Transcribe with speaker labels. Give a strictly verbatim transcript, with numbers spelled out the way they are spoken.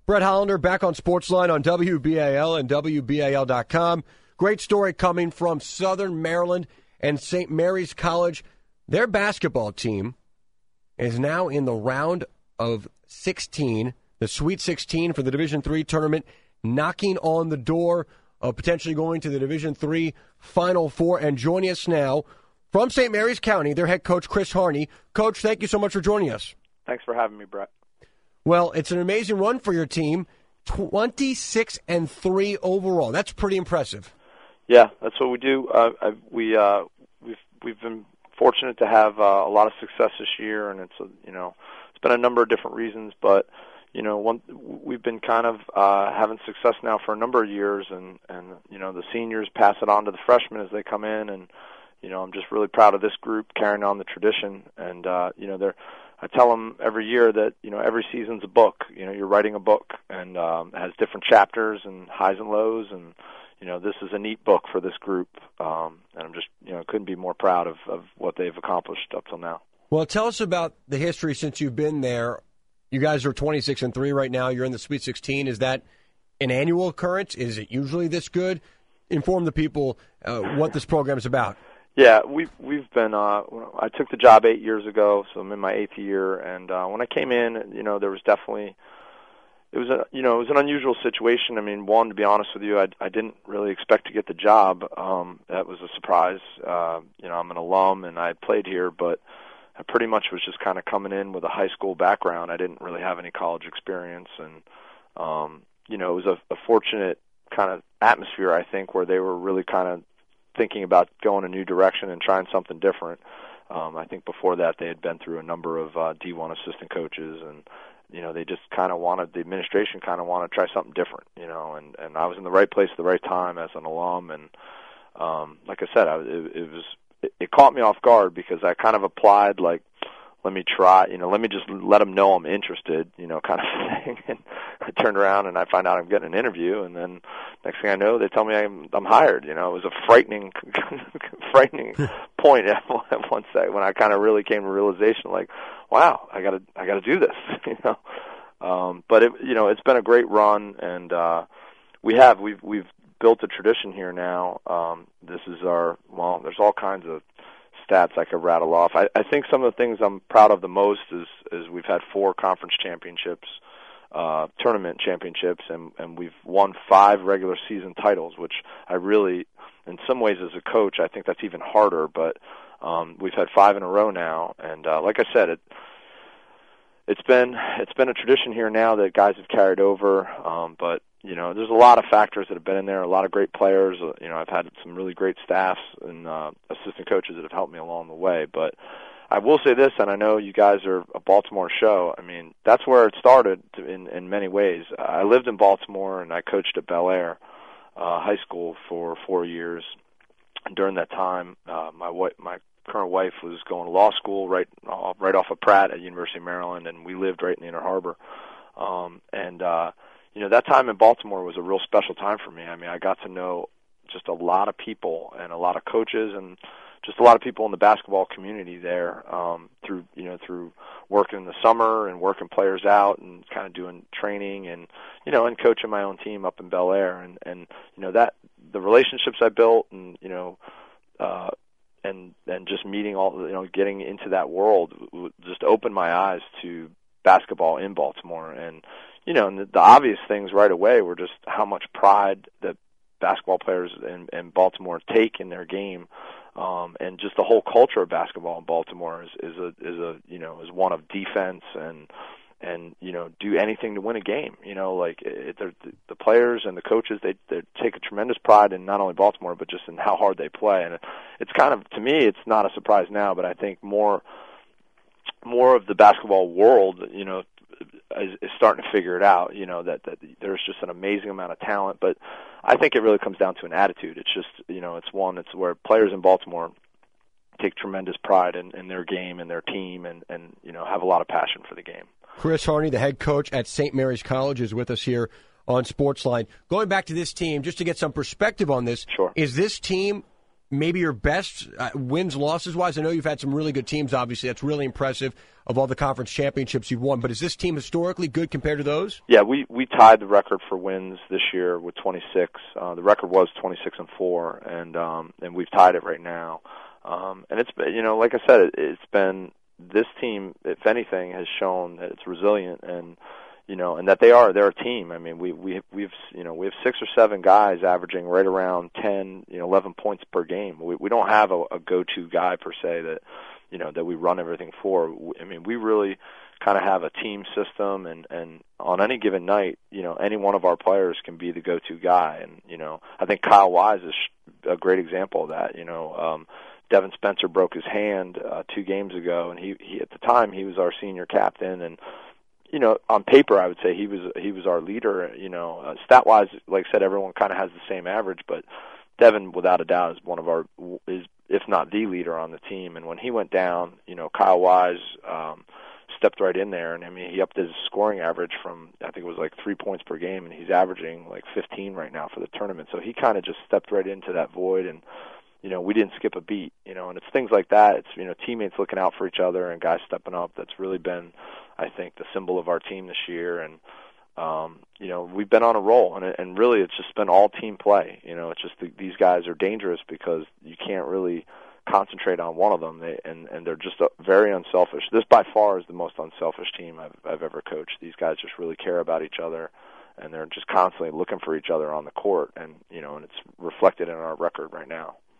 Speaker 1: Brett Hollander back on Sportsline on W B A L and W B A L dot com. Great story coming from Southern Maryland and Saint Mary's College. Their basketball team is now in the round of sixteen, the Sweet sixteen for the Division three tournament, knocking on the door of potentially going to the Division three Final Four. And joining us now from Saint Mary's County, their head coach, Chris Harney. Coach, thank you so much for joining us.
Speaker 2: Thanks for having me, Brett.
Speaker 1: Well, it's an amazing run for your team, twenty-six and three overall. That's pretty impressive.
Speaker 2: Yeah, that's what we do. Uh, I, we uh, we've we've been fortunate to have uh, a lot of success this year, and it's a, you know it's been a number of different reasons, but you know one we've been kind of uh, having success now for a number of years, and and you know the seniors pass it on to the freshmen as they come in, and you know I'm just really proud of this group carrying on the tradition, and uh, you know they're. I tell them every year that, you know, every season's a book. You know, you're writing a book, and um, it has different chapters and highs and lows, and, you know, this is a neat book for this group, um, and I'm just, you know, couldn't be more proud of, of what they've accomplished up till now.
Speaker 1: Well, tell us about the history since you've been there. You guys are twenty-six and three right now. You're in the Sweet sixteen. Is that an annual occurrence? Is it usually this good? Inform the people uh, what this program is about.
Speaker 2: Yeah, we've we've been. Uh, I took the job eight years ago, so I'm in my eighth year. And uh, when I came in, you know, there was definitely it was a you know it was an unusual situation. I mean, one, to be honest with you, I I didn't really expect to get the job. Um, that was a surprise. Uh, you know, I'm an alum and I had played here, but I pretty much was just kind of coming in with a high school background. I didn't really have any college experience, and um, you know, it was a, a fortunate kind of atmosphere, I think, where they were really kind of thinking about going a new direction and trying something different. Um, I think before that they had been through a number of uh, D one assistant coaches, and you know they just kind of wanted, the administration kind of wanted to try something different, you know. And, and I was in the right place at the right time as an alum, and um, like I said, I, it, it was it, it caught me off guard because I kind of applied like, let me try, you know, let me just let them know I'm interested, you know, kind of thing. And I turned around and I find out I'm getting an interview, and then next thing I know, they tell me I'm, I'm hired. You know, it was a frightening, frightening point at one second when I kind of really came to realization, like, wow, I got to, I got to do this, you know. Um, but it, you know, it's been a great run, and uh, we have, we've, we've built a tradition here now. Um, this is our, well, there's all kinds of stats I could rattle off. I, I think some of the things I'm proud of the most is, is we've had four conference championships, uh, tournament championships, and, and we've won five regular season titles, which I really, in some ways as a coach, I think that's even harder, but um, we've had five in a row now, and uh, like I said, it, it's been it's been a tradition here now that guys have carried over, um, but you know, there's a lot of factors that have been in there, a lot of great players. You know, I've had some really great staffs and uh, assistant coaches that have helped me along the way. But I will say this, and I know you guys are a Baltimore show. I mean, that's where it started in, in many ways. I lived in Baltimore, and I coached at Bel Air uh, High School for four years. And during that time, uh, my wife, my current wife was going to law school right, uh, right off of Pratt at University of Maryland, and we lived right in the Inner Harbor. Um, and, uh, you know, that time in Baltimore was a real special time for me. I mean, I got to know just a lot of people and a lot of coaches and just a lot of people in the basketball community there um, through, you know, through working in the summer and working players out and kind of doing training and, you know, and coaching my own team up in Bel Air. And, and you know, that the relationships I built and, you know, uh, and, and just meeting all, you know, getting into that world just opened my eyes to basketball in Baltimore. And, you know, and the, the obvious things right away were just how much pride that basketball players in, in Baltimore take in their game, um, and just the whole culture of basketball in Baltimore is, is a is a you know is one of defense and and you know do anything to win a game. You know, like it, the, the players and the coaches they they take a tremendous pride in not only Baltimore but just in how hard they play. And it, it's kind of, to me, it's not a surprise now, but I think more more of the basketball world, you know, is, is starting to figure it out, you know, that, that there's just an amazing amount of talent. But I think it really comes down to an attitude. It's just, you know, it's one, it's where players in Baltimore take tremendous pride in, in their game and their team and, and, you know, have a lot of passion for the game.
Speaker 1: Chris Harney, the head coach at Saint Mary's College, is with us here on Sportsline. Going back to this team, just to get some perspective on this,
Speaker 2: sure.
Speaker 1: Is this team maybe your best uh, wins, losses wise? I know you've had some really good teams, obviously. That's really impressive of all the conference championships you've won. But is this team historically good compared to those?
Speaker 2: Yeah, we, we tied the record for wins this year with twenty-six. Uh, the record was twenty-six and four, and um, and we've tied it right now. Um, and it's been, you know, like I said, it, it's been this team, if anything, has shown that it's resilient and, you know, and that they are, they're a team. I mean, we, we, we've, you know, we have six or seven guys averaging right around ten, you know, eleven points per game. We, we don't have a, a go-to guy per se that, you know, that we run everything for. I mean, we really kind of have a team system, and, and on any given night, you know, any one of our players can be the go-to guy. And, you know, I think Kyle Wise is a great example of that. You know, um, Devin Spencer broke his hand uh, two games ago, and he, he at the time he was our senior captain, and you know, on paper I would say he was he was our leader. You know, uh, stat wise, like I said, everyone kind of has the same average, but Devin, without a doubt, is one of our is if not the leader on the team. And when he went down, you know, Kyle Wise um, stepped right in there, and I mean he upped his scoring average from I think it was like three points per game, and he's averaging like fifteen right now for the tournament. So he kind of just stepped right into that void and. You know, we didn't skip a beat, you know, and it's things like that. It's, you know, teammates looking out for each other and guys stepping up. That's really been, I think, the symbol of our team this year. And, um, you know, we've been on a roll, and, and really it's just been all team play. You know, it's just the, these guys are dangerous because you can't really concentrate on one of them, they, and, and they're just uh, very unselfish. This by far is the most unselfish team I've, I've ever coached. These guys just really care about each other, and they're just constantly looking for each other on the court, and, you know, and it's reflected in our record right now.